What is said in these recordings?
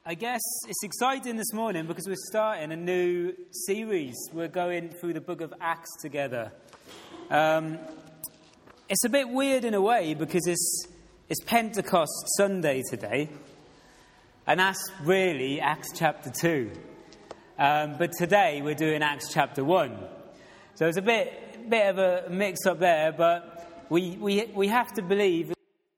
I guess it's exciting this morning because we're starting a new series. We're going through the book of Acts together. It's a bit weird in a way because it's Pentecost Sunday today. And that's really Acts chapter 2. But today we're doing Acts chapter 1. So it's a bit of a mix-up there, but we have to believe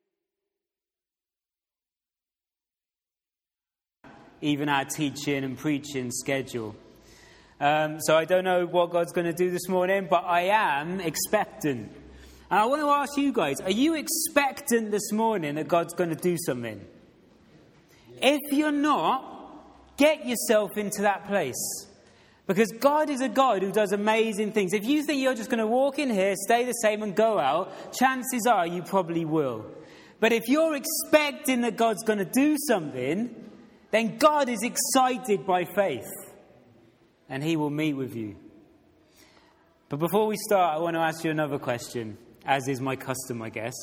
even our teaching and preaching schedule. So I don't know what God's going to do this morning, but I am expectant. And I want to ask you guys, are you expectant this morning that God's going to do something? If you're not, get yourself into that place. Because God is a God who does amazing things. If you think you're just going to walk in here, stay the same and go out, chances are you probably will. But if you're expecting that God's going to do something, then God is excited by faith, and he will meet with you. But before we start, I want to ask you another question, as is my custom, I guess.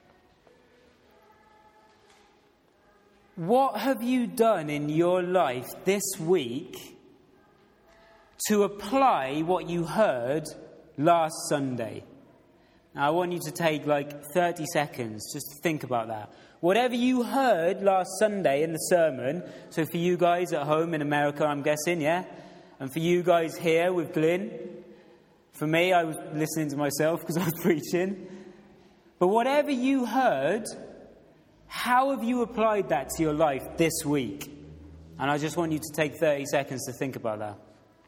What have you done in your life this week to apply what you heard last Sunday? Now, I want you to take 30 seconds just to think about that. Whatever you heard last Sunday in the sermon, so for you guys at home in America, I'm guessing, yeah? And for you guys here with Glyn, for me, I was listening to myself because I was preaching. But whatever you heard, how have you applied that to your life this week? And I just want you to take 30 seconds to think about that.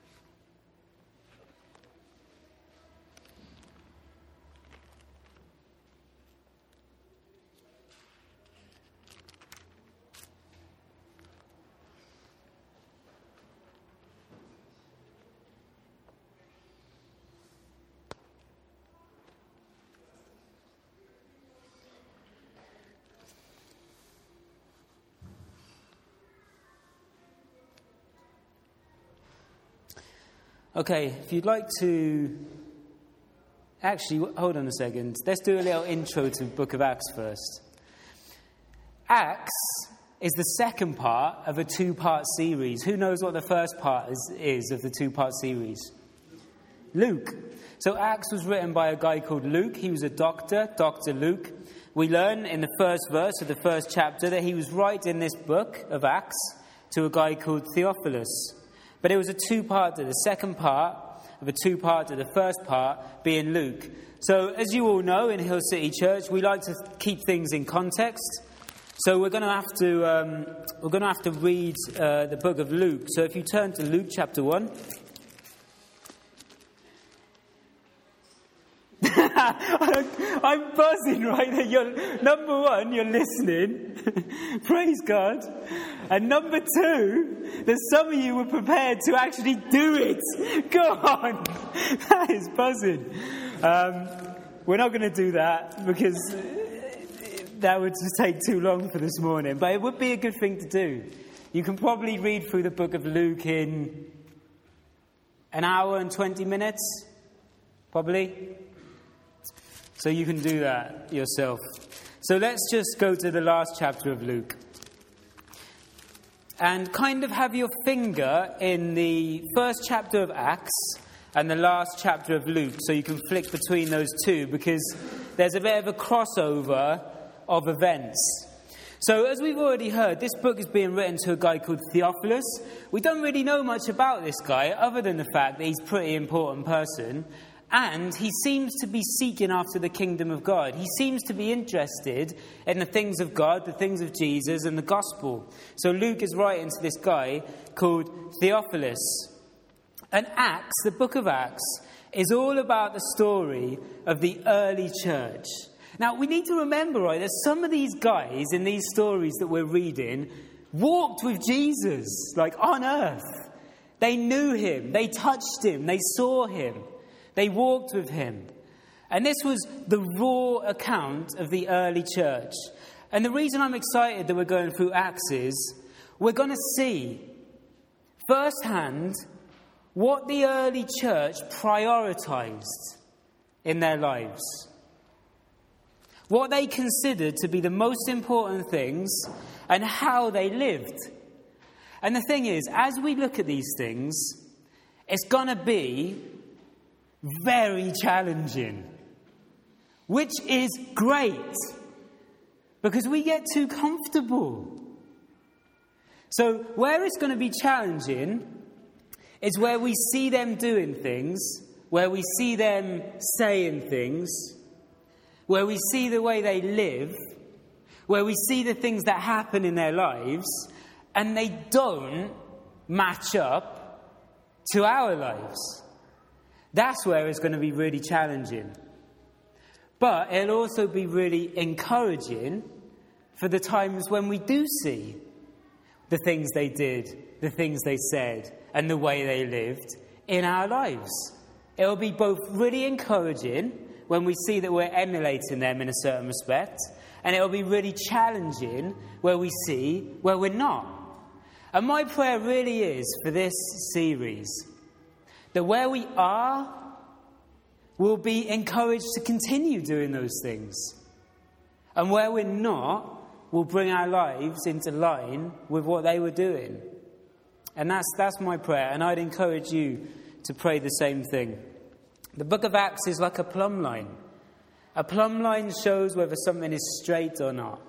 Okay, if you'd like to... Actually, hold on a second. Let's do a little intro to the book of Acts first. Acts is the second part of a two-part series. Who knows what the first part is of the two-part series? Luke. So Acts was written by a guy called Luke. He was a doctor, Dr. Luke. We learn in the first verse of the first chapter that he was writing this book of Acts to a guy called Theophilus. But it was a two-parter, the second part of a two-parter, the first part being Luke. So, as you all know, in Hill City Church, we like to keep things in context. So we're going to have to read the book of Luke. So if you turn to Luke chapter 1. I'm buzzing, right? You're, number one, you're listening. Praise God. And number two, that some of you were prepared to actually do it. Go on. That is buzzing. We're not going to do that because that would just take too long for this morning. But it would be a good thing to do. You can probably read through the book of Luke in an hour and 20 minutes. Probably. So you can do that yourself. So let's just go to the last chapter of Luke. And kind of have your finger in the first chapter of Acts and the last chapter of Luke. So you can flick between those two because there's a bit of a crossover of events. So as we've already heard, this book is being written to a guy called Theophilus. We don't really know much about this guy other than the fact that he's a pretty important person. And he seems to be seeking after the kingdom of God. He seems to be interested in the things of God, the things of Jesus, and the gospel. So Luke is writing to this guy called Theophilus. And Acts, the book of Acts, is all about the story of the early church. Now, we need to remember, right, that some of these guys in these stories that we're reading walked with Jesus, on earth. They knew him. They touched him. They saw him. They walked with him. And this was the raw account of the early church. And the reason I'm excited that we're going through Acts is we're going to see firsthand what the early church prioritized in their lives. What they considered to be the most important things and how they lived. And the thing is, as we look at these things, it's going to be very challenging, which is great, because we get too comfortable. So where it's going to be challenging is where we see them doing things, where we see them saying things, where we see the way they live, where we see the things that happen in their lives, and they don't match up to our lives. That's where it's going to be really challenging. But it'll also be really encouraging for the times when we do see the things they did, the things they said, and the way they lived in our lives. It'll be both really encouraging when we see that we're emulating them in a certain respect, and it'll be really challenging where we see where we're not. And my prayer really is for this series that where we are, we'll be encouraged to continue doing those things. And where we're not, we'll bring our lives into line with what they were doing. And that's my prayer, and I'd encourage you to pray the same thing. The book of Acts is like a plumb line. A plumb line shows whether something is straight or not.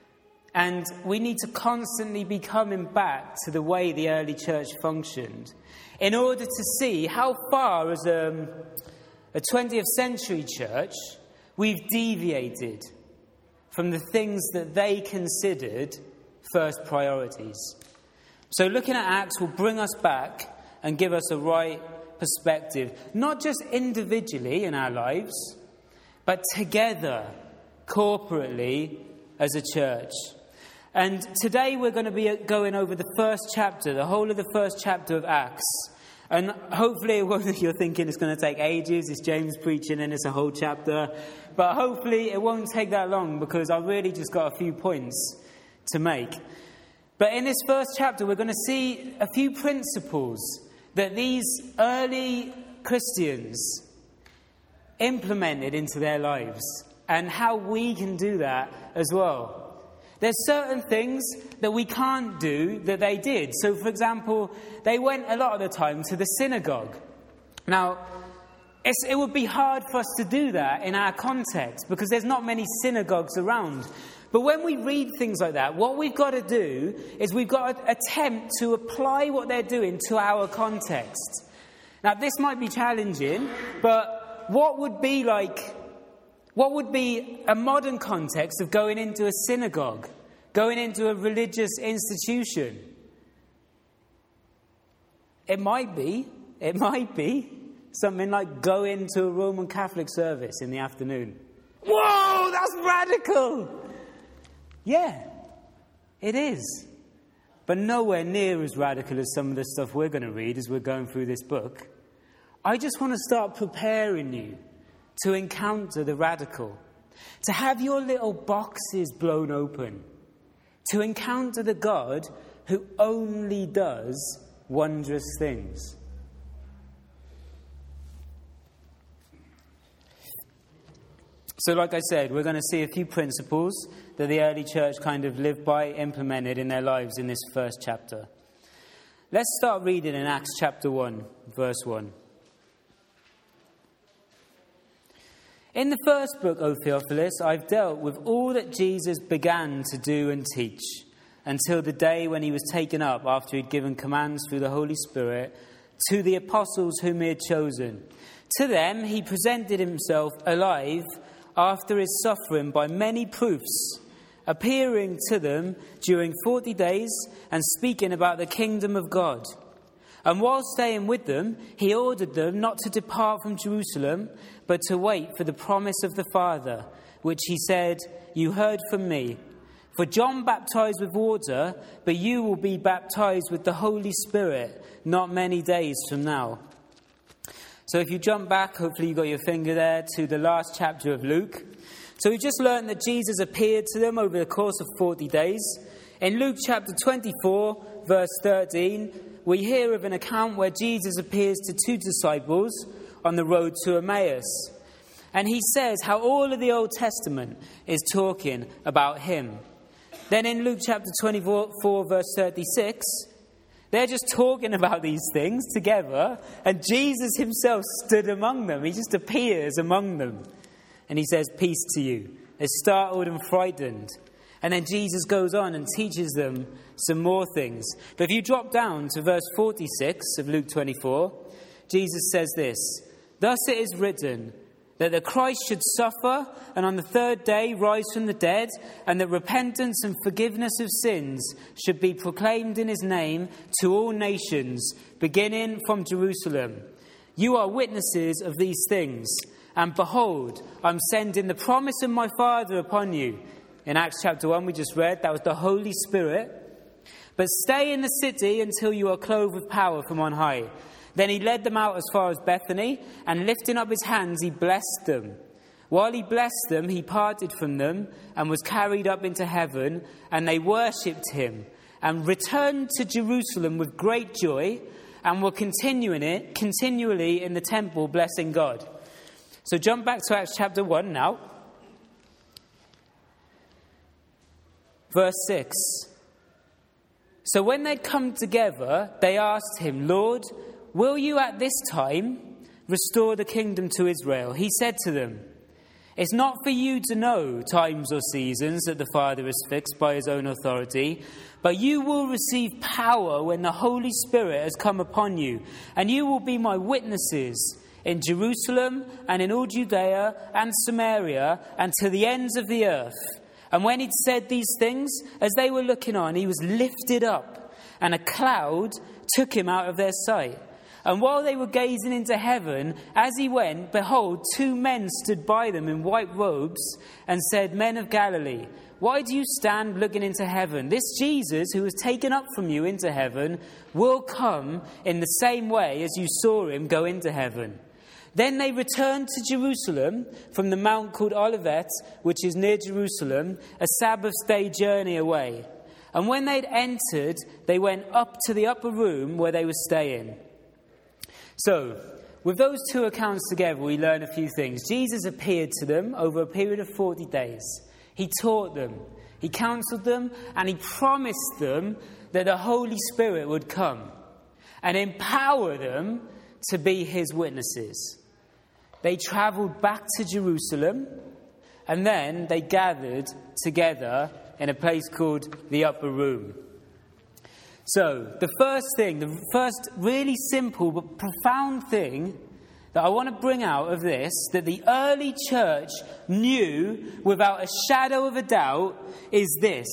And we need to constantly be coming back to the way the early church functioned in order to see how far as a 20th century church we've deviated from the things that they considered first priorities. So looking at Acts will bring us back and give us a right perspective, not just individually in our lives, but together, corporately, as a church. And today we're going to be going over the first chapter, the whole of the first chapter of Acts. And hopefully you're thinking it's going to take ages, it's James preaching and it's a whole chapter. But hopefully it won't take that long, because I've really just got a few points to make. But in this first chapter we're going to see a few principles that these early Christians implemented into their lives, and how we can do that as well. There's certain things that we can't do that they did. So, for example, they went a lot of the time to the synagogue. Now, it would be hard for us to do that in our context, because there's not many synagogues around. But when we read things like that, what we've got to do is we've got to attempt to apply what they're doing to our context. Now, this might be challenging, but what would be a modern context of going into a synagogue, going into a religious institution? It might be something like going to a Roman Catholic service in the afternoon. Whoa, that's radical! Yeah, it is. But nowhere near as radical as some of the stuff we're going to read as we're going through this book. I just want to start preparing you to encounter the radical, to have your little boxes blown open, to encounter the God who only does wondrous things. So like I said, we're going to see a few principles that the early church kind of lived by, implemented in their lives in this first chapter. Let's start reading in Acts chapter 1, verse 1. In the first book, O Theophilus, I've dealt with all that Jesus began to do and teach, until the day when he was taken up after he'd given commands through the Holy Spirit to the apostles whom he had chosen. To them he presented himself alive after his suffering by many proofs, appearing to them during 40 days and speaking about the kingdom of God. And while staying with them, he ordered them not to depart from Jerusalem, but to wait for the promise of the Father, which he said, "You heard from me. For John baptized with water, but you will be baptized with the Holy Spirit not many days from now." So if you jump back, hopefully you got your finger there, to the last chapter of Luke. So we just learned that Jesus appeared to them over the course of 40 days. In Luke chapter 24, verse 13, we hear of an account where Jesus appears to two disciples on the road to Emmaus. And he says how all of the Old Testament is talking about him. Then in Luke chapter 24, verse 36, They're just talking about these things together, and Jesus himself stood among them. He just appears among them. And he says, peace to you. They're startled and frightened. And then Jesus goes on and teaches them some more things. But if you drop down to verse 46 of Luke 24, Jesus says this, thus it is written, that the Christ should suffer and on the third day rise from the dead, and that repentance and forgiveness of sins should be proclaimed in his name to all nations, beginning from Jerusalem. You are witnesses of these things, and behold, I'm sending the promise of my Father upon you. In Acts chapter 1 we just read, that was the Holy Spirit. But stay in the city until you are clothed with power from on high. Then he led them out as far as Bethany, and lifting up his hands, he blessed them. While he blessed them, he parted from them and was carried up into heaven, and they worshipped him and returned to Jerusalem with great joy, and were continually in the temple blessing God. So jump back to Acts chapter 1 now. Verse 6. So when they'd come together, they asked him, Lord, will you at this time restore the kingdom to Israel? He said to them, it's not for you to know times or seasons that the Father has fixed by his own authority, but you will receive power when the Holy Spirit has come upon you, and you will be my witnesses in Jerusalem and in all Judea and Samaria and to the ends of the earth. And when he'd said these things, as they were looking on, he was lifted up, and a cloud took him out of their sight. And while they were gazing into heaven, as he went, behold, 2 men stood by them in white robes and said, Men of Galilee, why do you stand looking into heaven? This Jesus, who was taken up from you into heaven, will come in the same way as you saw him go into heaven. Then they returned to Jerusalem from the mount called Olivet, which is near Jerusalem, a Sabbath day journey away. And when they'd entered, they went up to the upper room where they were staying. So, with those 2 accounts together, we learn a few things. Jesus appeared to them over a period of 40 days. He taught them, he counseled them, and he promised them that the Holy Spirit would come and empower them to be his witnesses. They travelled back to Jerusalem, and then they gathered together in a place called the Upper Room. So, the first really simple but profound thing that I want to bring out of this, that the early church knew without a shadow of a doubt, is this.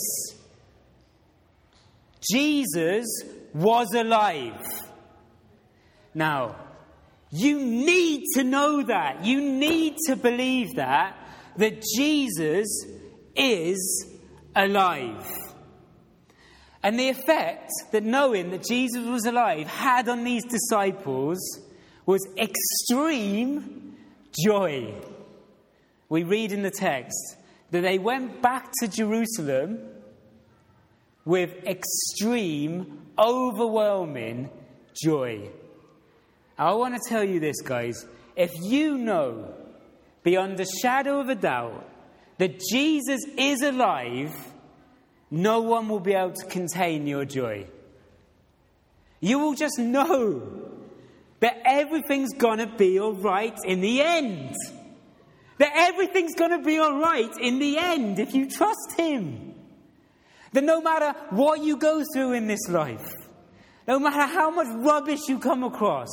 Jesus was alive. Now, you need to know that. You need to believe that Jesus is alive. And the effect that knowing that Jesus was alive had on these disciples was extreme joy. We read in the text that they went back to Jerusalem with extreme, overwhelming joy. I want to tell you this, guys. If you know beyond a shadow of a doubt that Jesus is alive, no one will be able to contain your joy. You will just know that everything's going to be all right in the end. That everything's going to be all right in the end if you trust him. That no matter what you go through in this life, no matter how much rubbish you come across,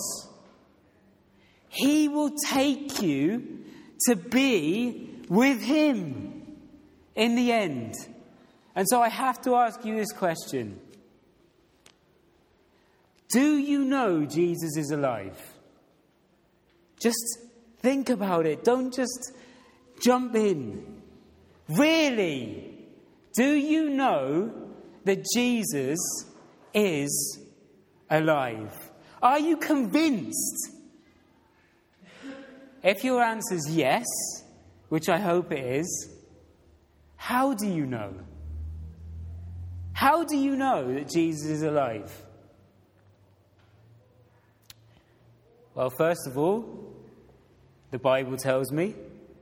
he will take you to be with him in the end. And so I have to ask you this question. Do you know Jesus is alive? Just think about it. Don't just jump in. Really? Do you know that Jesus is alive? Are you convinced? If your answer is yes, which I hope it is, how do you know? How do you know that Jesus is alive? Well, first of all, the Bible tells me.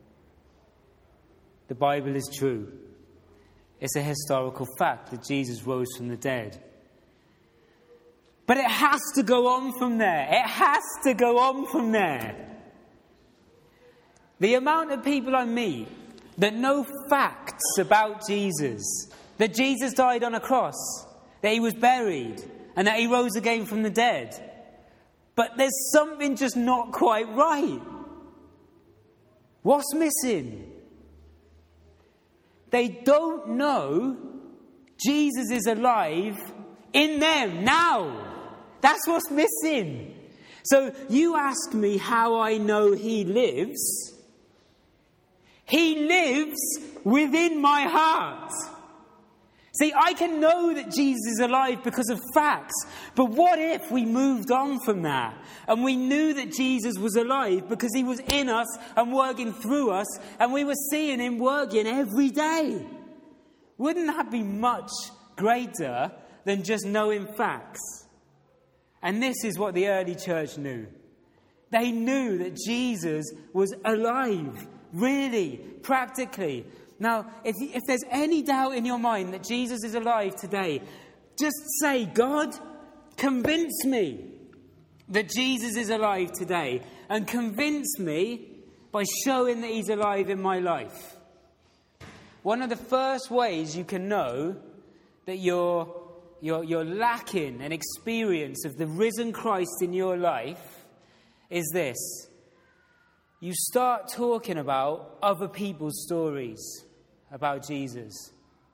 The Bible is true. It's a historical fact that Jesus rose from the dead. But it has to go on from there. It has to go on from there. The amount of people I meet that know facts about Jesus, that Jesus died on a cross, that he was buried, and that he rose again from the dead. But there's something just not quite right. What's missing? They don't know Jesus is alive in them now. That's what's missing. So you ask me how I know he lives. He lives within my heart. See, I can know that Jesus is alive because of facts. But what if we moved on from that and we knew that Jesus was alive because he was in us and working through us and we were seeing him working every day? Wouldn't that be much greater than just knowing facts? And this is what the early church knew. They knew that Jesus was alive, really, practically. Now, if there's any doubt in your mind that Jesus is alive today, just say, God, convince me that Jesus is alive today. And convince me by showing that he's alive in my life. One of the first ways you can know that you're lacking an experience of the risen Christ in your life is this. You start talking about other people's stories about Jesus.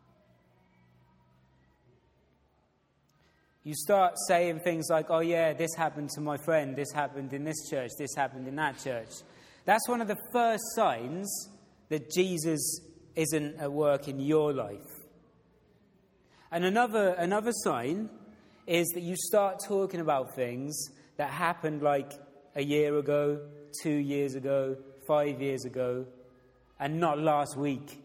You start saying things like, oh yeah, this happened to my friend, this happened in this church, this happened in that church. That's one of the first signs that Jesus isn't at work in your life. And another sign is that you start talking about things that happened like a year ago, 2 years ago, 5 years ago, and not last week.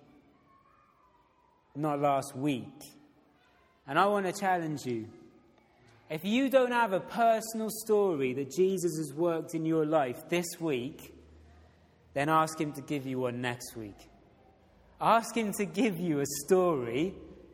Not last week. And I want to challenge you. If you don't have a personal story that Jesus has worked in your life this week, then ask him to give you one next week. Ask him to give you a story,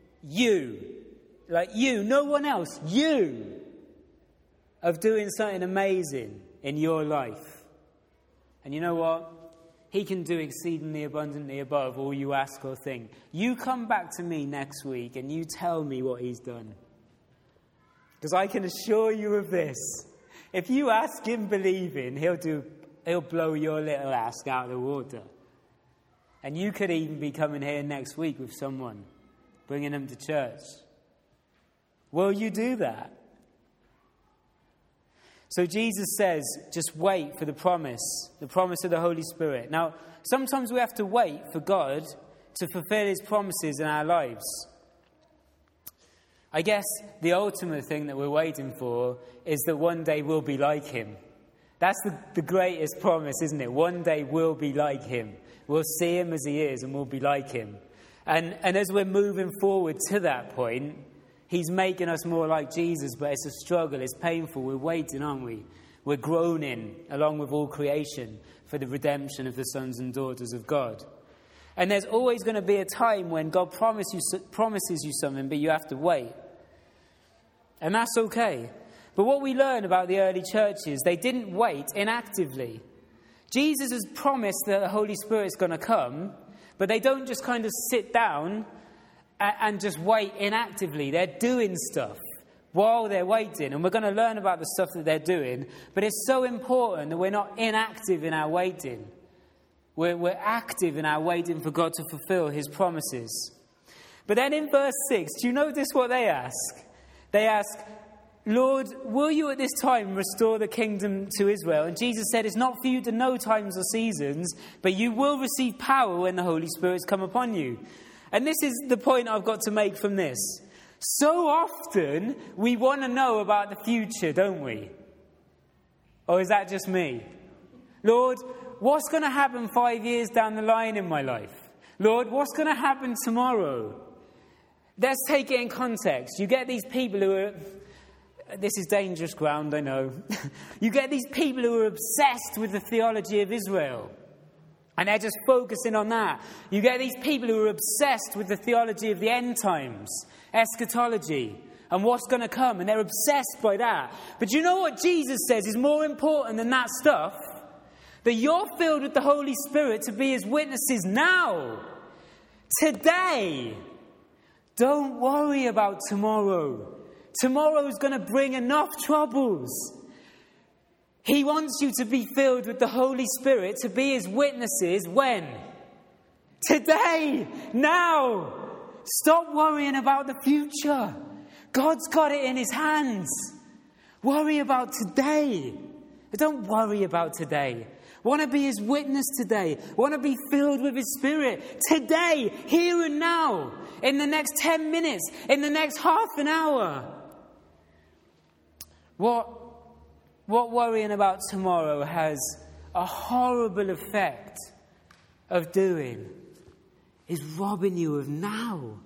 no one else, you, of doing something amazing in your life. And you know what? He can do exceedingly abundantly above all you ask or think. You come back to me next week and you tell me what he's done. Because I can assure you of this. If you ask him believing, he'll blow your little ass out of the water. And you could even be coming here next week with someone, bringing them to church. Will you do that? So Jesus says, just wait for the promise of the Holy Spirit. Now, sometimes we have to wait for God to fulfill his promises in our lives. I guess the ultimate thing that we're waiting for is that one day we'll be like him. That's the greatest promise, isn't it? One day we'll be like him. We'll see him as he is and we'll be like him. And as we're moving forward to that point, he's making us more like Jesus, but it's a struggle, it's painful. We're waiting, aren't we? We're groaning along with all creation for the redemption of the sons and daughters of God. And there's always going to be a time when God promises you something, but you have to wait. And that's okay. But what we learn about the early churches, they didn't wait inactively. Jesus has promised that the Holy Spirit's going to come, but they don't just kind of sit down and just wait inactively. They're doing stuff while they're waiting. And we're going to learn about the stuff that they're doing. But it's so important that we're not inactive in our waiting. We're active in our waiting for God to fulfill his promises. But then in verse 6, do you notice what they ask? They ask, Lord, will you at this time restore the kingdom to Israel? And Jesus said, it's not for you to know times or seasons, but you will receive power when the Holy Spirit's come upon you. And this is the point I've got to make from this. So often we want to know about the future, don't we? Or is that just me? Lord, what's going to happen 5 years down the line in my life? Lord, what's going to happen tomorrow? Let's take it in context. You get these people who are... This is dangerous ground, I know. You get these people who are obsessed with the theology of Israel. And they're just focusing on that. You get these people who are obsessed with the theology of the end times, eschatology. and what's going to come, and they're obsessed by that. But you know what Jesus says is more important than that stuff? That you're filled with the Holy Spirit to be his witnesses now, today. Don't worry about tomorrow. Tomorrow's going to bring enough troubles. He wants you to be filled with the Holy Spirit to be his witnesses when? Today, now. Stop worrying about the future. God's got it in his hands. Worry about today. Don't worry about today. Want to be his witness today. Want to be filled with his Spirit today, here and now, in the next 10 minutes, in the next half an hour. What worrying about tomorrow has a horrible effect of doing is robbing you of now.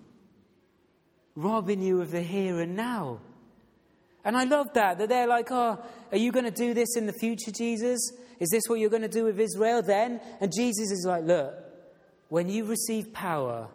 Robbing you of the here and now. And I love that they're like, oh, are you going to do this in the future, Jesus? Is this what you're going to do with Israel then? And Jesus is like, look, when you receive power,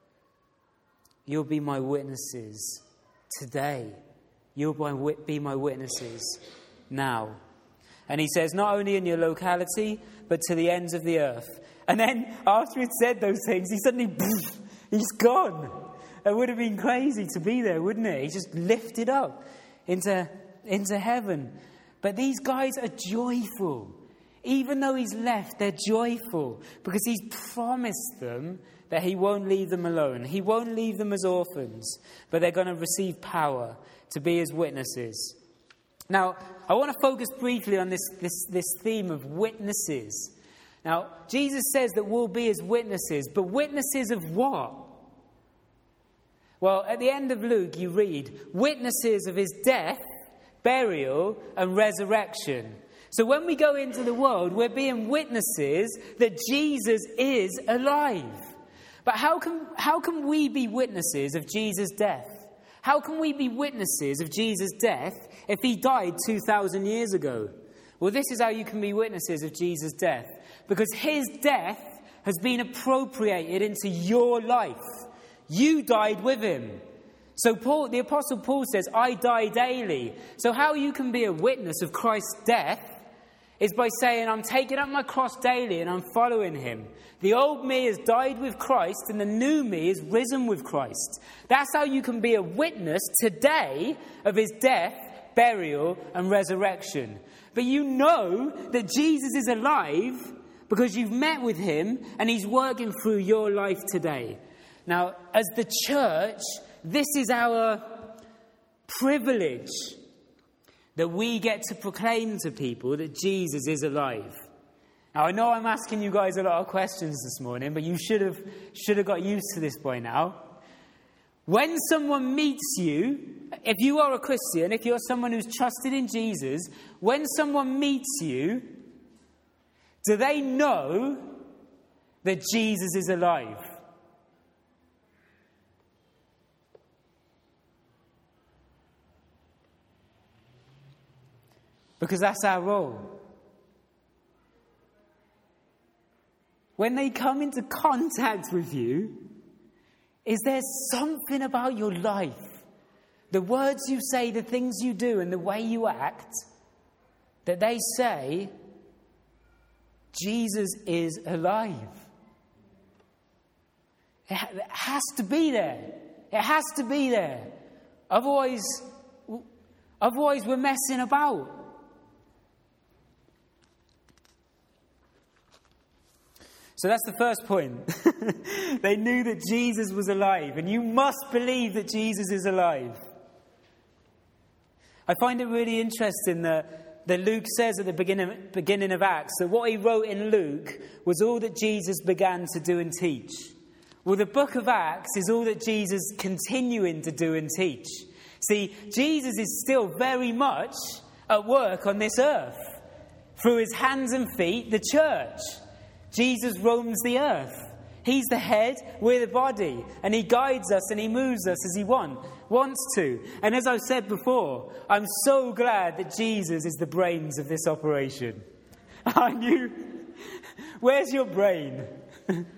you'll be my witnesses today. You'll be my witnesses now. And he says, not only in your locality, but to the ends of the earth. And then after he'd said those things, he suddenly, he's gone. It would have been crazy to be there, wouldn't it? He just lifted up into heaven. But these guys are joyful. Even though he's left, they're joyful because he's promised them that he won't leave them alone. He won't leave them as orphans, but they're going to receive power to be his witnesses. Now, I want to focus briefly on this theme of witnesses. Now, Jesus says that we'll be his witnesses, but witnesses of what? Well, at the end of Luke, you read, witnesses of his death, burial, and resurrection. So when we go into the world, we're being witnesses that Jesus is alive. But how can we be witnesses of Jesus' death? How can we be witnesses of Jesus' death if he died 2,000 years ago? Well, this is how you can be witnesses of Jesus' death. Because his death has been appropriated into your life. You died with him. So the Apostle Paul says, I die daily. So how you can be a witness of Christ's death is by saying, I'm taking up my cross daily and I'm following him. The old me has died with Christ and the new me is risen with Christ. That's how you can be a witness today of his death, burial, and resurrection. But you know that Jesus is alive because you've met with him and he's working through your life today. Now, as the church, this is our privilege that we get to proclaim to people that Jesus is alive. Now, I know I'm asking you guys a lot of questions this morning, but you should have got used to this by now. When someone meets you, if you are a Christian, if you're someone who's trusted in Jesus, when someone meets you, do they know that Jesus is alive? Because that's our role. When they come into contact with you, is there something about your life, the words you say, the things you do, and the way you act, that they say, Jesus is alive? It has to be there. It has to be there. Otherwise we're messing about. So that's the first point. They knew that Jesus was alive, and you must believe that Jesus is alive. I find it really interesting that Luke says at the beginning of Acts that what he wrote in Luke was all that Jesus began to do and teach. Well, the book of Acts is all that Jesus is continuing to do and teach. See, Jesus is still very much at work on this earth. Through his hands and feet, the church. Jesus roams the earth. He's the head, we're the body. And he guides us and he moves us as he wants to. And as I've said before, I'm so glad that Jesus is the brains of this operation. Aren't you? Where's your brain?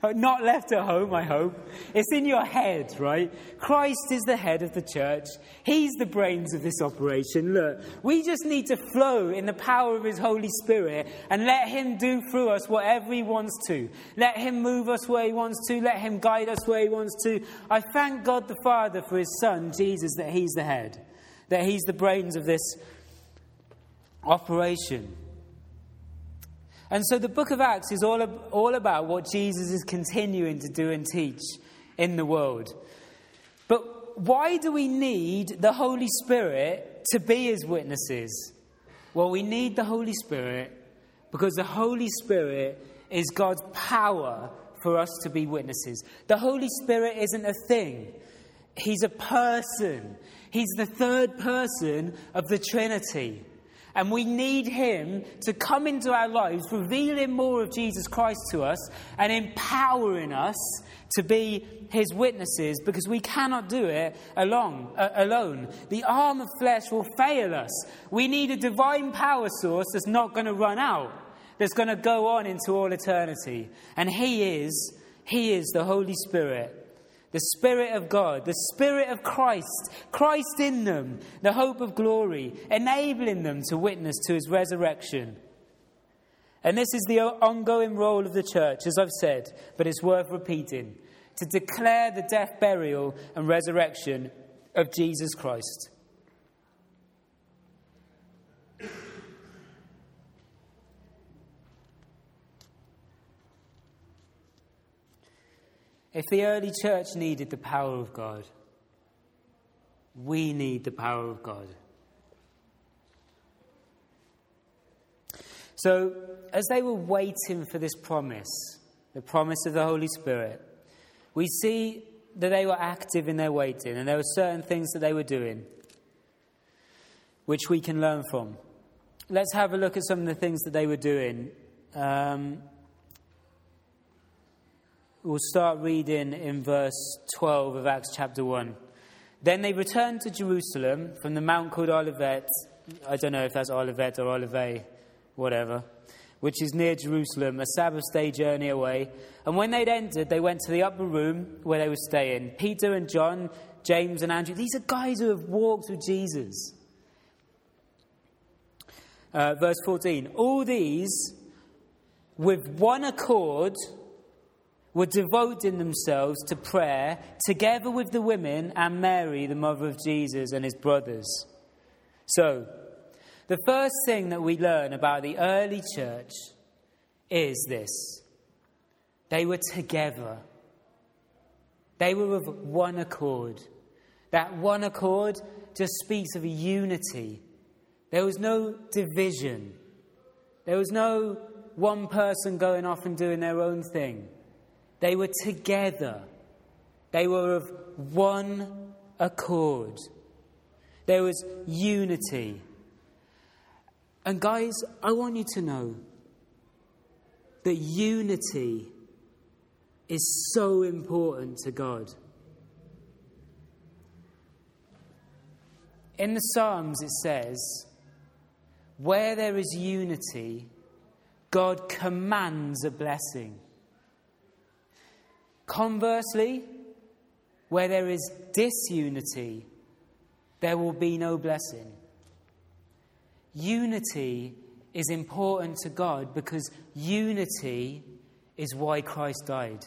Not left at home, I hope. It's in your head, right? Christ is the head of the church. He's the brains of this operation. Look, we just need to flow in the power of his Holy Spirit and let him do through us whatever he wants to. Let him move us where he wants to. Let him guide us where he wants to. I thank God the Father for his Son, Jesus, that he's the head, that he's the brains of this operation. And so the book of Acts is all about what Jesus is continuing to do and teach in the world. But why do we need the Holy Spirit to be his witnesses? Well, we need the Holy Spirit because the Holy Spirit is God's power for us to be witnesses. The Holy Spirit isn't a thing. He's a person. He's the third person of the Trinity. And we need him to come into our lives, revealing more of Jesus Christ to us and empowering us to be his witnesses, because we cannot do it alone. The arm of flesh will fail us. We need a divine power source that's not going to run out, that's going to go on into all eternity. And he is the Holy Spirit. The Spirit of God, the Spirit of Christ, Christ in them, the hope of glory, enabling them to witness to his resurrection. And this is the ongoing role of the church, as I've said, but it's worth repeating, to declare the death, burial, and resurrection of Jesus Christ. If the early church needed the power of God, we need the power of God. So, as they were waiting for this promise, the promise of the Holy Spirit, we see that they were active in their waiting, and there were certain things that they were doing which we can learn from. Let's have a look at some of the things that they were doing. We'll start reading in verse 12 of Acts chapter 1. Then they returned to Jerusalem from the mount called Olivet. I don't know if that's Olivet or Olivet, whatever, which is near Jerusalem, a Sabbath day journey away. And when they'd entered, they went to the upper room where they were staying. Peter and John, James and Andrew, these are guys who have walked with Jesus. Verse 14, all these, with one accord, were devoting themselves to prayer together with the women and Mary, the mother of Jesus, and his brothers. So, the first thing that we learn about the early church is this. They were together. They were of one accord. That one accord just speaks of a unity. There was no division. There was no one person going off and doing their own thing. They were together. They were of one accord. There was unity. And guys, I want you to know that unity is so important to God. In the Psalms it says, where there is unity, God commands a blessing. Conversely, where there is disunity, there will be no blessing. Unity is important to God because unity is why Christ died.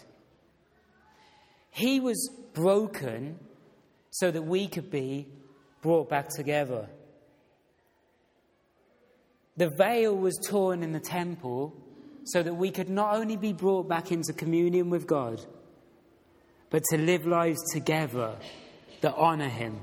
He was broken so that we could be brought back together. The veil was torn in the temple so that we could not only be brought back into communion with God, but to live lives together that honour him.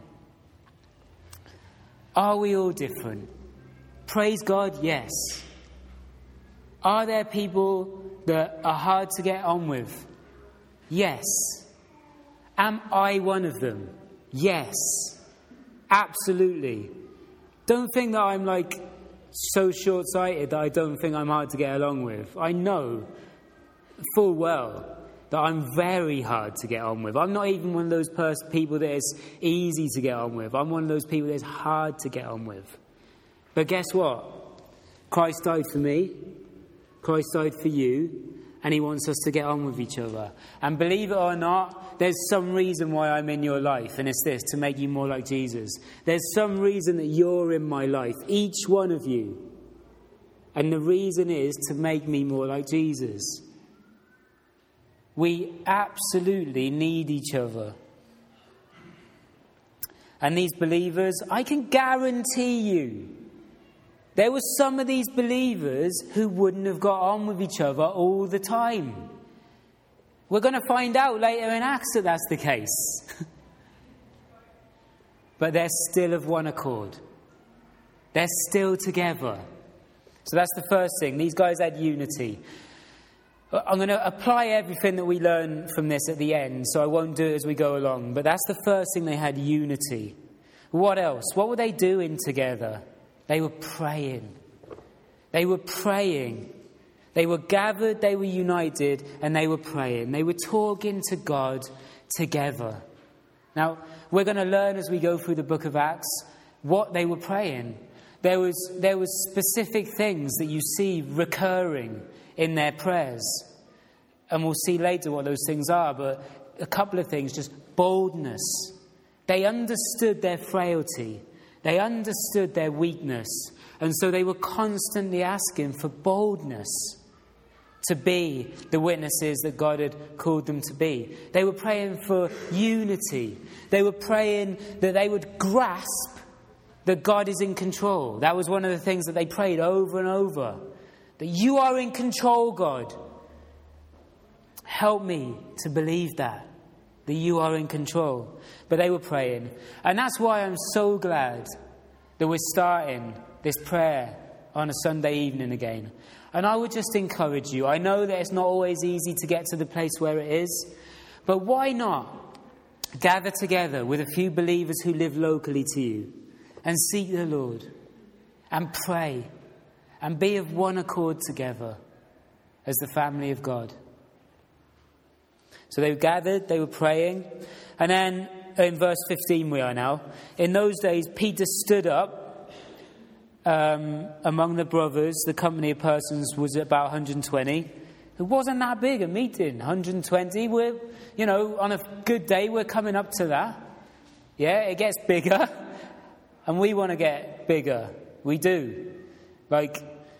Are we all different? Praise God, yes. Are there people that are hard to get on with? Yes. Am I one of them? Yes. Absolutely. Don't think that I'm so short-sighted that I don't think I'm hard to get along with. I know full well that I'm very hard to get on with. I'm not even one of those people that is easy to get on with. I'm one of those people that is hard to get on with. But guess what? Christ died for me. Christ died for you. and he wants us to get on with each other. And believe it or not, there's some reason why I'm in your life, and it's this, to make you more like Jesus. There's some reason that you're in my life, each one of you. And the reason is to make me more like Jesus. We absolutely need each other. And these believers, I can guarantee you, there were some of these believers who wouldn't have got on with each other all the time. We're going to find out later in Acts that that's the case. But they're still of one accord. They're still together. So that's the first thing. These guys had unity. I'm going to apply everything that we learn from this at the end, so I won't do it as we go along. But that's the first thing, they had unity. What else? What were they doing together? They were praying. They were praying. They were gathered, they were united, and they were praying. They were talking to God together. Now, we're going to learn as we go through the book of Acts what they were praying. There was specific things that you see recurring in their prayers. And we'll see later what those things are, but a couple of things, just boldness. They understood their frailty. They understood their weakness. And so they were constantly asking for boldness to be the witnesses that God had called them to be. They were praying for unity. They were praying that they would grasp that God is in control. That was one of the things that they prayed over and over. That you are in control, God. Help me to believe that you are in control. But they were praying. And that's why I'm so glad that we're starting this prayer on a Sunday evening again. And I would just encourage you. I know that it's not always easy to get to the place where it is. But why not gather together with a few believers who live locally to you and seek the Lord and pray and be of one accord together as the family of God. So they were gathered, they were praying. And then in verse 15 we are now. In those days, Peter stood up among the brothers. The company of persons was about 120. It wasn't that big a meeting, 120. We're, on a good day, we're coming up to that. Yeah, it gets bigger. And we want to get bigger. We do. But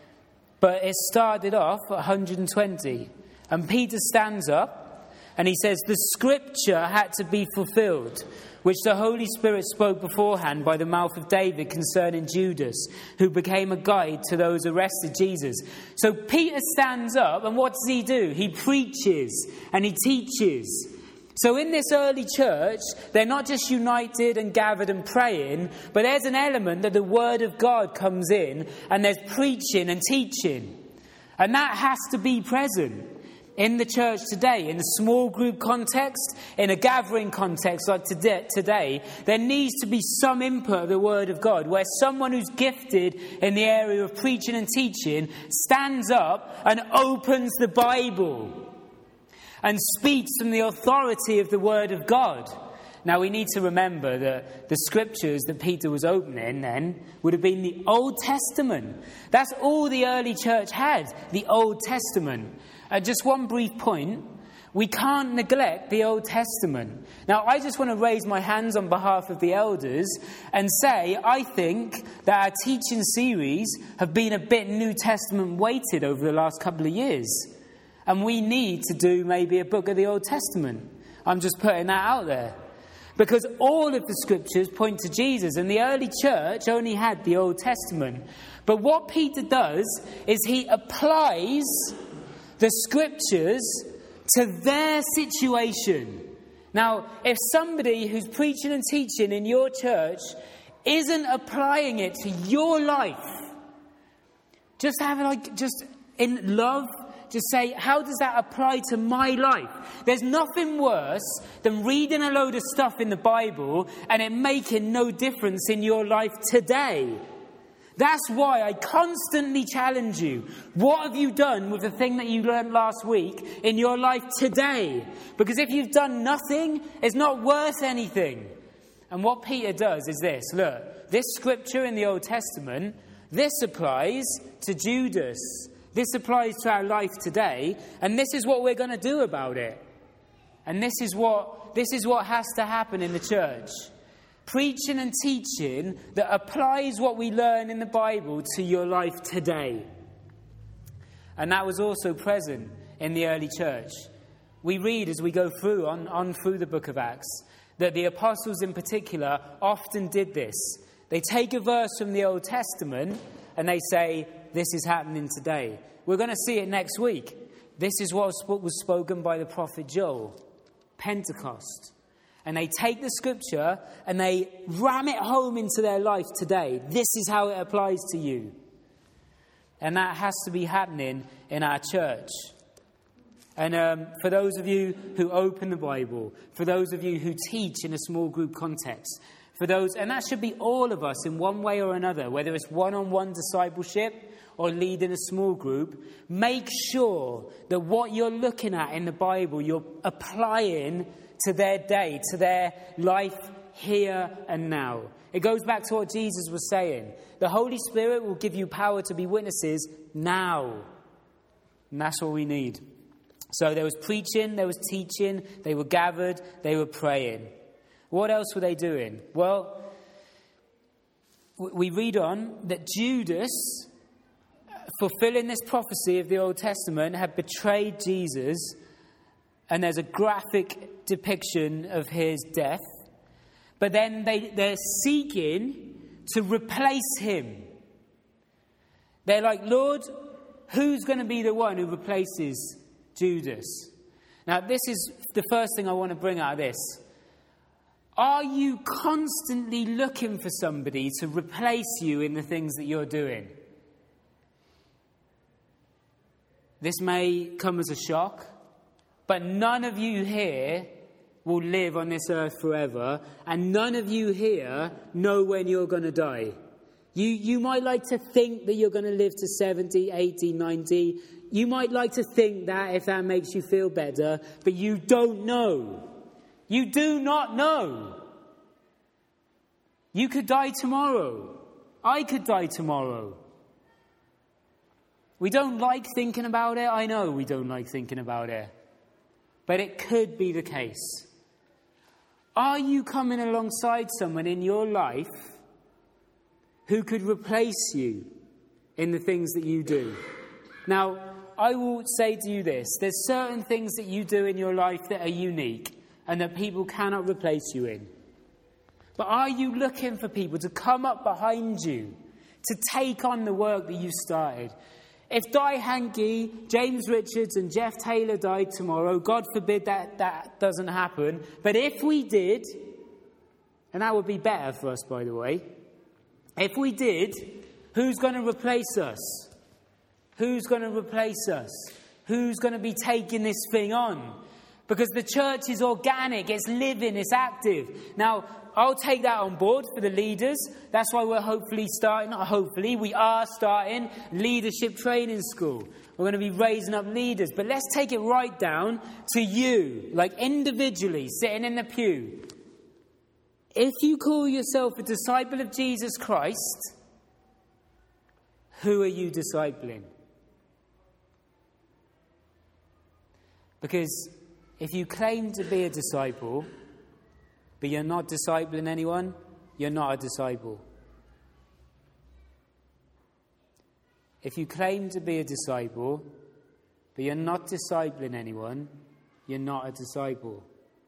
it started off at 120. And Peter stands up and he says, the scripture had to be fulfilled, which the Holy Spirit spoke beforehand by the mouth of David concerning Judas, who became a guide to those arrested Jesus. So Peter stands up, and what does he do? He preaches and he teaches. So in this early church, they're not just united and gathered and praying, but there's an element that the Word of God comes in, and there's preaching and teaching. And that has to be present in the church today, in the small group context, in a gathering context like today. There needs to be some input of the Word of God, where someone who's gifted in the area of preaching and teaching stands up and opens the Bible and speaks from the authority of the Word of God. Now, we need to remember that the scriptures that Peter was opening then would have been the Old Testament. That's all the early church had, the Old Testament. Just one brief point. We can't neglect the Old Testament. Now, I just want to raise my hands on behalf of the elders and say, I think that our teaching series have been a bit New Testament weighted over the last couple of years. And we need to do maybe a book of the Old Testament. I'm just putting that out there. Because all of the scriptures point to Jesus, and the early church only had the Old Testament. But what Peter does is he applies the scriptures to their situation. Now, if somebody who's preaching and teaching in your church isn't applying it to your life, just in love, just say, how does that apply to my life? There's nothing worse than reading a load of stuff in the Bible and it making no difference in your life today. That's why I constantly challenge you. What have you done with the thing that you learned last week in your life today? Because if you've done nothing, it's not worth anything. And what Peter does is this. Look, this scripture in the Old Testament, this applies to Judas. This applies to our life today, and this is what we're going to do about it. And this is what has to happen in the church. Preaching and teaching that applies what we learn in the Bible to your life today. And that was also present in the early church. We read as we go through, on through the book of Acts, that the apostles in particular often did this. They take a verse from the Old Testament and they say, this is happening today. We're going to see it next week. This is what was spoken by the prophet Joel. Pentecost. And they take the scripture and they ram it home into their life today. This is how it applies to you. And that has to be happening in our church. And for those of you who open the Bible, for those of you who teach in a small group context, for those, and that should be all of us in one way or another, whether it's one-on-one discipleship or leading a small group, make sure that what you're looking at in the Bible, you're applying to their day, to their life here and now. It goes back to what Jesus was saying. The Holy Spirit will give you power to be witnesses now. And that's what we need. So there was preaching, there was teaching, they were gathered, they were praying. What else were they doing? Well, we read on that Judas, fulfilling this prophecy of the Old Testament, had betrayed Jesus, and there's a graphic depiction of his death. But then they're seeking to replace him. They're like, Lord, who's going to be the one who replaces Judas? Now, this is the first thing I want to bring out of this. Are you constantly looking for somebody to replace you in the things that you're doing? This may come as a shock, but none of you here will live on this earth forever, and none of you here know when you're going to die. You might like to think that you're going to live to 70, 80, 90. You might like to think that if that makes you feel better, but you don't know. You do not know. You could die tomorrow. I could die tomorrow. We don't like thinking about it. I know we don't like thinking about it. But it could be the case. Are you coming alongside someone in your life who could replace you in the things that you do? Now, I will say to you this. There's certain things that you do in your life that are unique and that people cannot replace you in. But are you looking for people to come up behind you to take on the work that you started? If Di Hankey, James Richards and Jeff Taylor died tomorrow, God forbid that doesn't happen. But if we did, and that would be better for us, by the way. If we did, who's going to replace us? Who's going to replace us? Who's going to be taking this thing on? Because the church is organic, it's living, it's active. Now, I'll take that on board for the leaders. That's why we are starting leadership training school. We're going to be raising up leaders. But let's take it right down to you, like individually, sitting in the pew. If you call yourself a disciple of Jesus Christ, who are you discipling? Because if you claim to be a disciple, but you're not discipling anyone, you're not a disciple. If you claim to be a disciple, but you're not discipling anyone, you're not a disciple.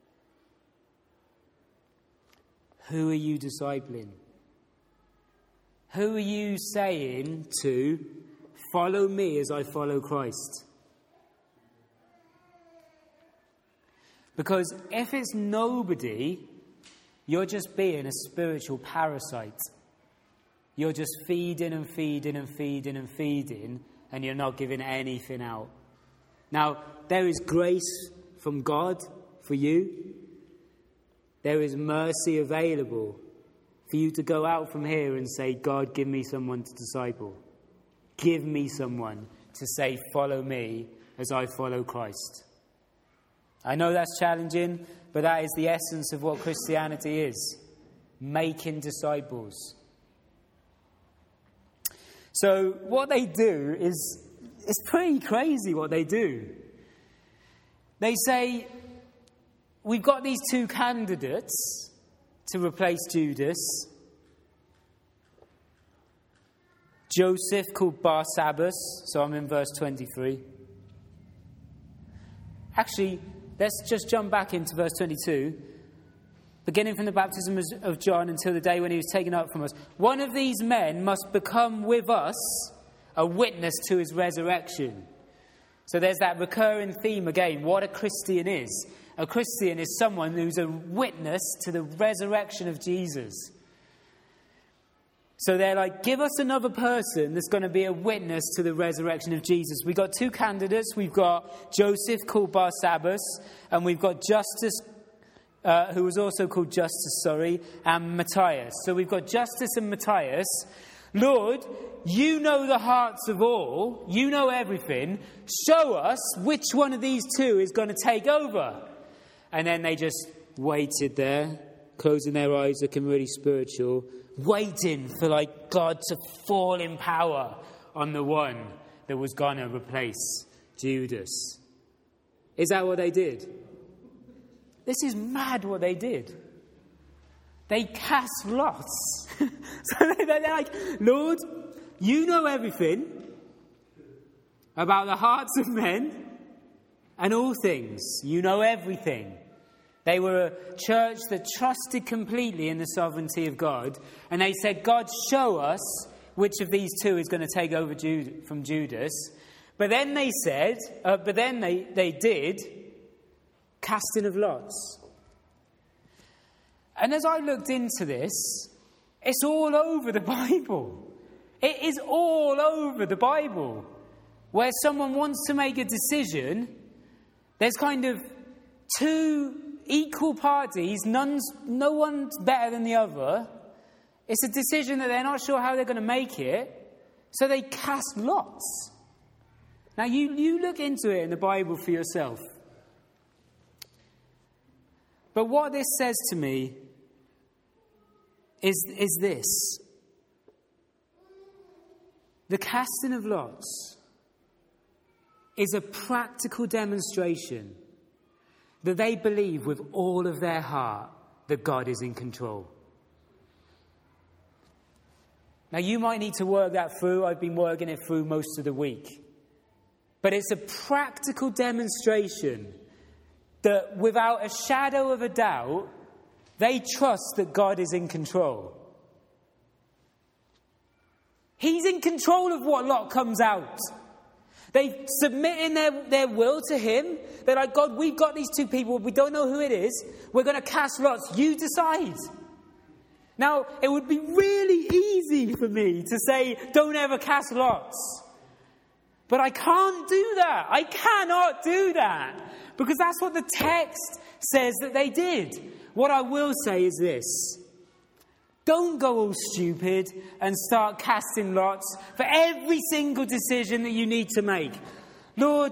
Who are you discipling? Who are you saying to, follow me as I follow Christ? Because if it's nobody, you're just being a spiritual parasite. You're just feeding and feeding and feeding and feeding, and you're not giving anything out. Now, there is grace from God for you. There is mercy available for you to go out from here and say, God, give me someone to disciple. Give me someone to say, follow me as I follow Christ. I know that's challenging, but that is the essence of what Christianity is. Making disciples. So what they do is, it's pretty crazy what they do. They say, we've got these two candidates to replace Judas. Joseph, called Barsabbas, so I'm in verse 23. Actually, let's just jump back into verse 22. Beginning from the baptism of John until the day when he was taken up from us. One of these men must become with us a witness to his resurrection. So there's that recurring theme again, what a Christian is. A Christian is someone who's a witness to the resurrection of Jesus. So they're like, give us another person that's going to be a witness to the resurrection of Jesus. We've got two candidates. We've got Joseph, called Barsabbas, and we've got Justus, who was also called Justus, and Matthias. So we've got Justus and Matthias. Lord, you know the hearts of all. You know everything. Show us which one of these two is going to take over. And then they just waited there, closing their eyes, looking really spiritual, waiting for God to fall in power on the one that was going to replace Judas. Is that what they did? This is mad what they did. They cast lots. So they're like, Lord, you know everything about the hearts of men and all things. You know everything. They were a church that trusted completely in the sovereignty of God. And they said, God, show us which of these two is going to take over from Judas. But then they said, they did casting of lots. And as I looked into this, it's all over the Bible. It is all over the Bible. Where someone wants to make a decision, there's kind of two equal parties, no one's better than the other. It's a decision that they're not sure how they're going to make it, so they cast lots. Now you look into it in the Bible for yourself. But what this says to me is this. The casting of lots is a practical demonstration that they believe with all of their heart that God is in control. Now, you might need to work that through. I've been working it through most of the week. But it's a practical demonstration that without a shadow of a doubt, they trust that God is in control. He's in control of what lot comes out. They submit in their will to him. They're like, God, we've got these two people. We don't know who it is. We're going to cast lots. You decide. Now, it would be really easy for me to say, don't ever cast lots. But I can't do that. I cannot do that. Because that's what the text says that they did. What I will say is this. Don't go all stupid and start casting lots for every single decision that you need to make. Lord,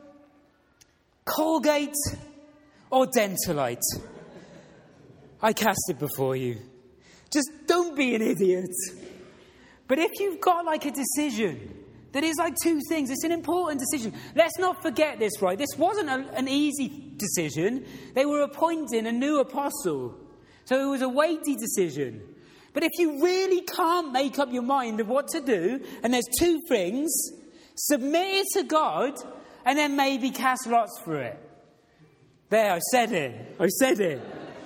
Colgate or Dentalite? I cast it before you. Just don't be an idiot. But if you've got a decision that is two things, it's an important decision. Let's not forget this, right? This wasn't an easy decision. They were appointing a new apostle. So it was a weighty decision. But if you really can't make up your mind of what to do, and there's two things, submit it to God, and then maybe cast lots for it. There, I said it.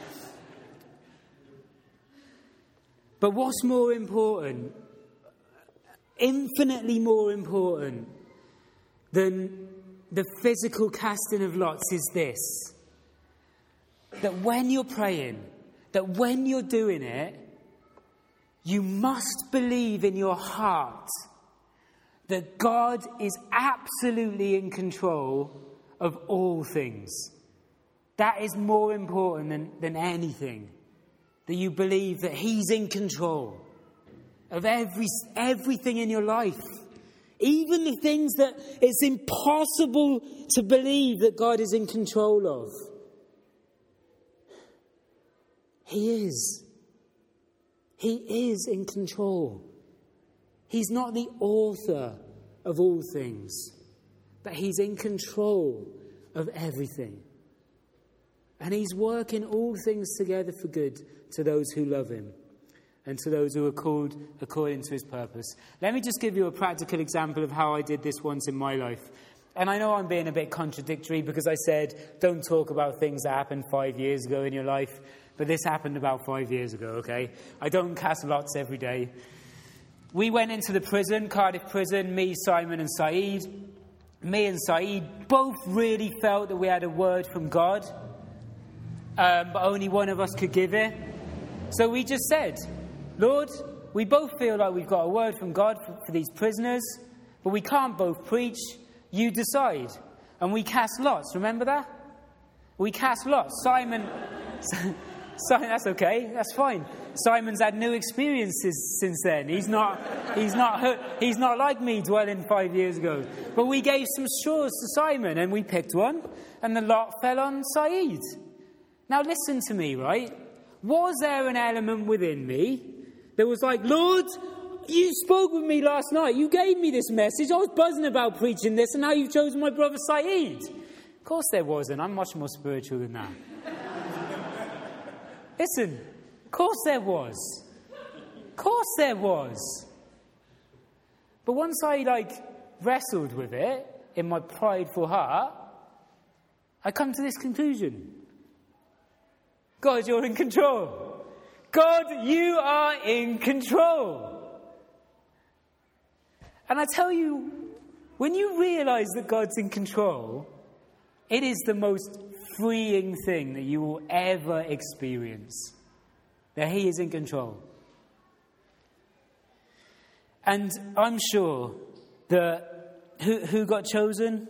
But what's more important, infinitely more important than the physical casting of lots is this. That when you're praying, that when you're doing it, you must believe in your heart that God is absolutely in control of all things. That is more important than anything. That you believe that he's in control of everything in your life. Even the things that it's impossible to believe that God is in control of. He is. He is in control. He's not the author of all things, but he's in control of everything. And he's working all things together for good to those who love him and to those who are called according to his purpose. Let me just give you a practical example of how I did this once in my life. And I know I'm being a bit contradictory because I said, don't talk about things that happened 5 years ago in your life. But this happened about 5 years ago, okay? I don't cast lots every day. We went into the prison, Cardiff prison, me, Simon and Saeed. Me and Saeed both really felt that we had a word from God. But only one of us could give it. So we just said, Lord, we both feel like we've got a word from God for these prisoners, but we can't both preach. You decide. And we cast lots. Remember that? We cast lots. Simon, that's okay. That's fine. Simon's had new experiences since then. He's not like me dwelling 5 years ago. But we gave some straws to Simon and we picked one and the lot fell on Saeed. Now listen to me, right? Was there an element within me that was like, Lord, you spoke with me last night. You gave me this message. I was buzzing about preaching this, and now you've chosen my brother Saeed. Of course there wasn't. I'm much more spiritual than that. Listen, of course there was. Of course there was. But once I, wrestled with it in my prideful heart, I come to this conclusion. God, you're in control. God, you are in control. And I tell you, when you realize that God's in control, it is the most freeing thing that you will ever experience. That he is in control. And I'm sure that who got chosen?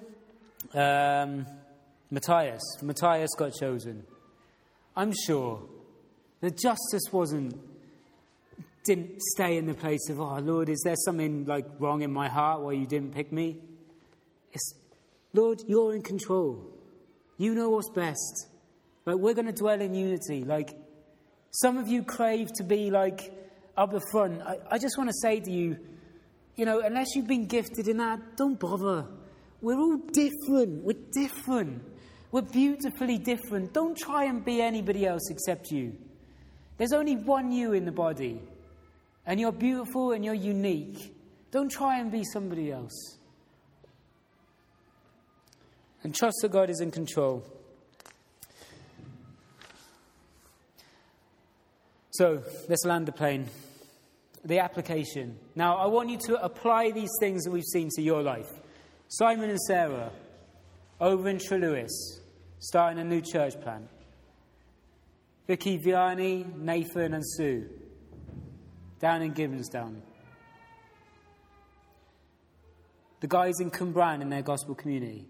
Matthias. Matthias got chosen. I'm sure that justice didn't stay in the place of, oh, Lord, is there something wrong in my heart why you didn't pick me? It's, Lord, you're in control. You know what's best. We're going to dwell in unity. Some of you crave to be up the front. I just want to say to you, unless you've been gifted in that, don't bother. We're all different. We're different. We're beautifully different. Don't try and be anybody else except you. There's only one you in the body. And you're beautiful and you're unique. Don't try and be somebody else. And trust that God is in control. So, let's land the plane. The application. Now, I want you to apply these things that we've seen to your life. Simon and Sarah, over in Trelewis, starting a new church plant. Vicky, Vianney, Nathan and Sue, down in Gibbonsdown. The guys in Cwmbran in their gospel community.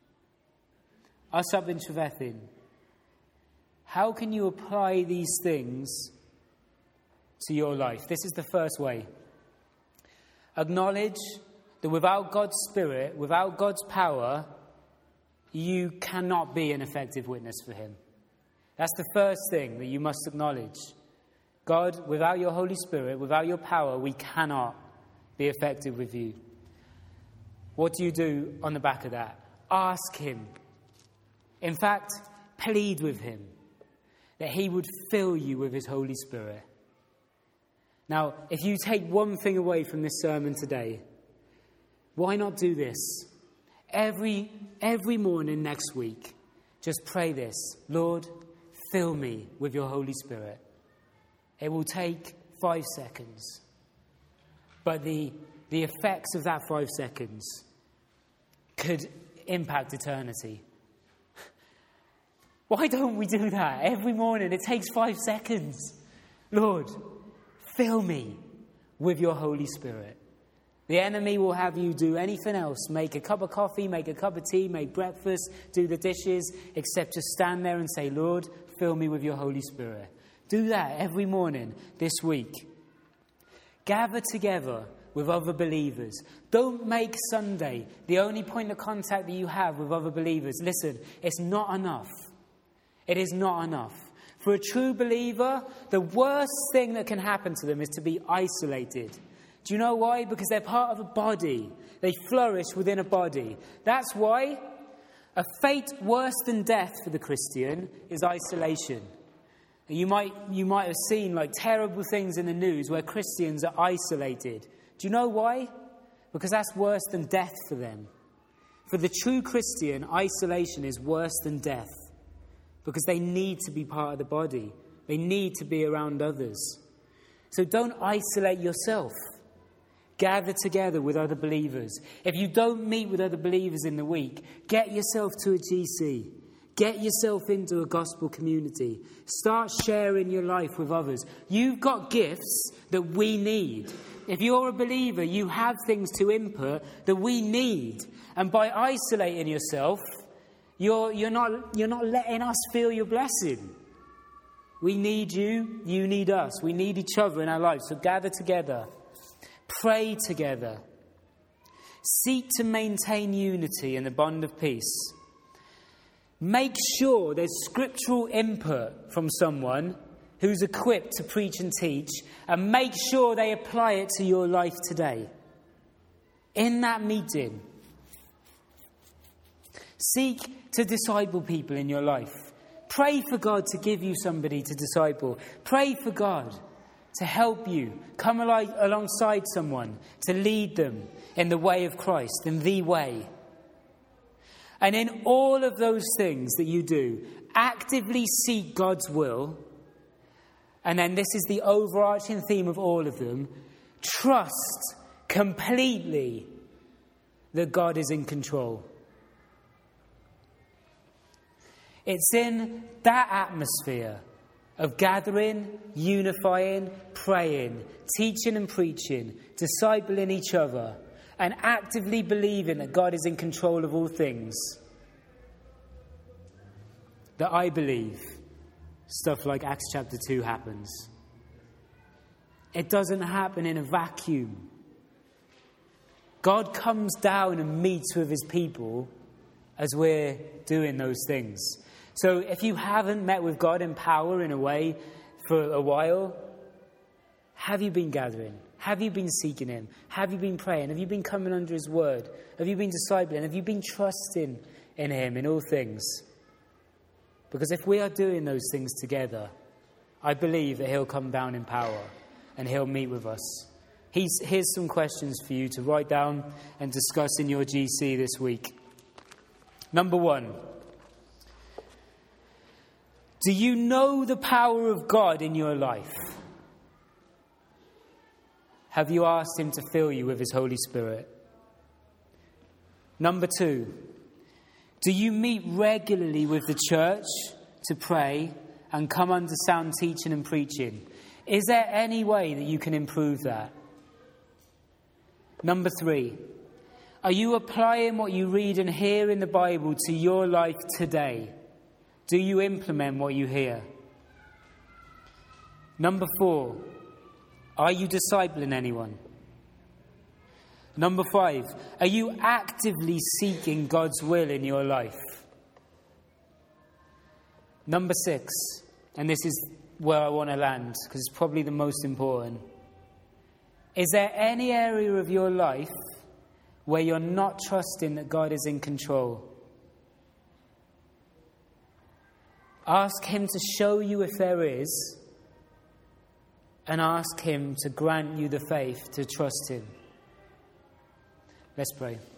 Us up in Trefethin. How can you apply these things to your life? This is the first way. Acknowledge that without God's Spirit, without God's power, you cannot be an effective witness for him. That's the first thing that you must acknowledge. God, without your Holy Spirit, without your power, we cannot be effective with you. What do you do on the back of that? Ask him. In fact, plead with him that he would fill you with his Holy Spirit. Now, if you take one thing away from this sermon today, why not do this? Every morning next week, just pray this. Lord, fill me with your Holy Spirit. It will take 5 seconds. But the effects of that 5 seconds could impact eternity. Why don't we do that every morning? It takes 5 seconds. Lord, fill me with your Holy Spirit. The enemy will have you do anything else. Make a cup of coffee, make a cup of tea, make breakfast, do the dishes, except just stand there and say, Lord, fill me with your Holy Spirit. Do that every morning this week. Gather together with other believers. Don't make Sunday the only point of contact that you have with other believers. Listen, it's not enough. It is not enough. For a true believer, the worst thing that can happen to them is to be isolated. Do you know why? Because they're part of a body. They flourish within a body. That's why a fate worse than death for the Christian is isolation. You might have seen like terrible things in the news where Christians are isolated. Do you know why? Because that's worse than death for them. For the true Christian, isolation is worse than death. Because they need to be part of the body. They need to be around others. So don't isolate yourself. Gather together with other believers. If you don't meet with other believers in the week, get yourself to a GC. Get yourself into a gospel community. Start sharing your life with others. You've got gifts that we need. If you're a believer, you have things to input that we need. And by isolating yourself, you're not letting us feel your blessing. We need you, you need us. We need each other in our lives. So gather together. Pray together. Seek to maintain unity in the bond of peace. Make sure there's scriptural input from someone who's equipped to preach and teach, and make sure they apply it to your life today. In that meeting, seek to disciple people in your life. Pray for God to give you somebody to disciple. Pray for God to help you come alongside someone, to lead them in the way of Christ, in the way. And in all of those things that you do, actively seek God's will. And then this is the overarching theme of all of them. Trust completely that God is in control. It's in that atmosphere of gathering, unifying, praying, teaching and preaching, discipling each other, and actively believing that God is in control of all things, that I believe stuff like Acts chapter 2 happens. It doesn't happen in a vacuum. God comes down and meets with his people as we're doing those things. So if you haven't met with God in power in a way for a while, have you been gathering? Have you been seeking him? Have you been praying? Have you been coming under his word? Have you been discipling? Have you been trusting in him in all things? Because if we are doing those things together, I believe that he'll come down in power and he'll meet with us. Here's some questions for you to write down and discuss in your GC this week. Number 1. Do you know the power of God in your life? Have you asked him to fill you with his Holy Spirit? Number 2, do you meet regularly with the church to pray and come under sound teaching and preaching? Is there any way that you can improve that? Number 3, are you applying what you read and hear in the Bible to your life today? Do you implement what you hear? Number 4, are you discipling anyone? Number 5, are you actively seeking God's will in your life? Number 6, and this is where I want to land because it's probably the most important. Is there any area of your life where you're not trusting that God is in control? Ask him to show you if there is, and ask him to grant you the faith to trust him. Let's pray.